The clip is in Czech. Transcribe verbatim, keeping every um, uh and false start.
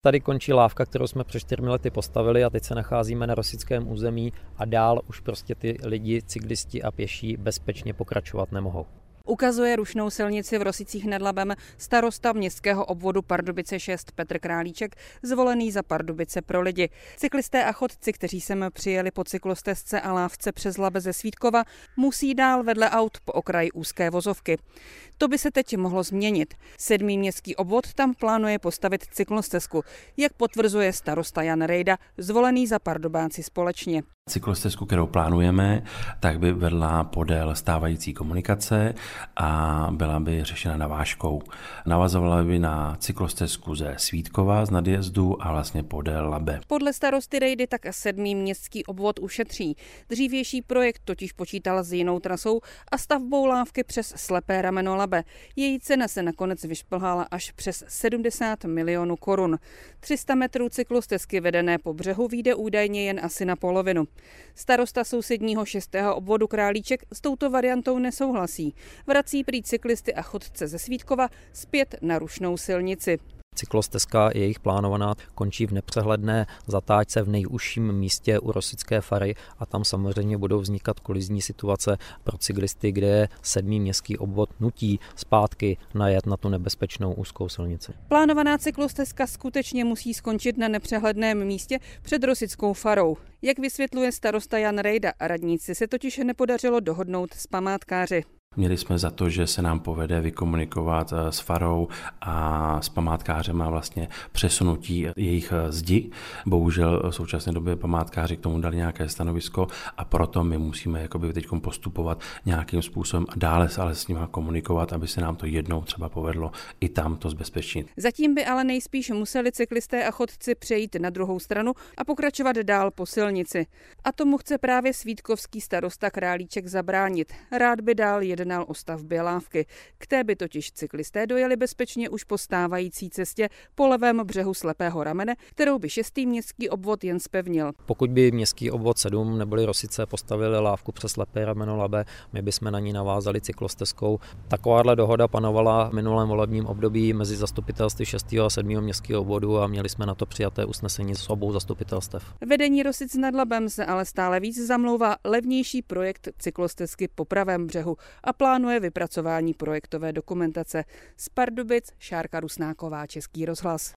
Tady končí lávka, kterou jsme před čtyřmi lety postavili a teď se nacházíme na Rosickém území a dál už prostě ty lidi, cyklisti a pěší bezpečně pokračovat nemohou. Ukazuje rušnou silnici v Rosicích nad Labem starosta městského obvodu Pardubice šest Petr Králíček, zvolený za Pardubice pro lidi. Cyklisté a chodci, kteří sem přijeli po cyklostezce a lávce přes Labe ze Svítkova, musí dál vedle aut po okraji úzké vozovky. To by se teď mohlo změnit. Sedmý městský obvod tam plánuje postavit cyklostezku, jak potvrzuje starosta Jan Rejda, zvolený za Pardubáci společně. Cyklostezku, kterou plánujeme, tak by vedla podél stávající komunikace a byla by řešena navážkou. Navazovala by na cyklostezku ze Svítkova z nadjezdu a vlastně podél Labe. Podle starosty Rejdy tak sedmý městský obvod ušetří. Dřívější projekt totiž počítal s jinou trasou a stavbou lávky přes slepé rameno Labe. Její cena se nakonec vyšplhala až přes sedmdesát milionů korun. tři sta metrů cyklostezky vedené po břehu vyjde údajně jen asi na polovinu. Starosta sousedního šestého obvodu Králíček s touto variantou nesouhlasí. Vrací prý cyklisty a chodce ze Svítkova zpět na rušnou silnici. Cyklostezka, jejich plánovaná, končí v nepřehledné zatáčce v nejužším místě u Rosické fary a tam samozřejmě budou vznikat kolizní situace pro cyklisty, kde sedmý městský obvod nutí zpátky najet na tu nebezpečnou úzkou silnici. Plánovaná cyklostezka skutečně musí skončit na nepřehledném místě před Rosickou farou. Jak vysvětluje starosta Jan Rejda, radnici se totiž nepodařilo dohodnout s památkáři. Měli jsme za to, že se nám povede vykomunikovat s farou a s památkářem a vlastně přesunutí jejich zdi. Bohužel v současné době památkáři k tomu dali nějaké stanovisko a proto my musíme jakoby teď postupovat nějakým způsobem a dále se ale s nimi komunikovat, aby se nám to jednou třeba povedlo i tam to zbezpečnit. Zatím by ale nejspíš museli cyklisté a chodci přejít na druhou stranu a pokračovat dál po silnici. A tomu chce právě svítkovský starosta Králíček zabránit. Rád by dál jednal o stavbě lávky. K té by totiž cyklisté dojeli bezpečně už po stávající cestě po levém břehu slepého ramene, kterou by šestý městský obvod jen zpevnil. Pokud by městský obvod sedm neboli Rosice postavili lávku přes slepé rameno Labe, my bychom na ní navázali cyklostezkou. Takováhle dohoda panovala v minulém volebním období mezi zastupitelství šestého a sedmého městského obvodu a měli jsme na to přijaté usnesení s obou zastupitelstev. Vedení Rosic nad Labem se ale stále víc zamlouvá levnější projekt cyklostezky po pravém břehu a plánuje vypracování projektové dokumentace. Z Pardubic Šárka Rusnáková, Český rozhlas.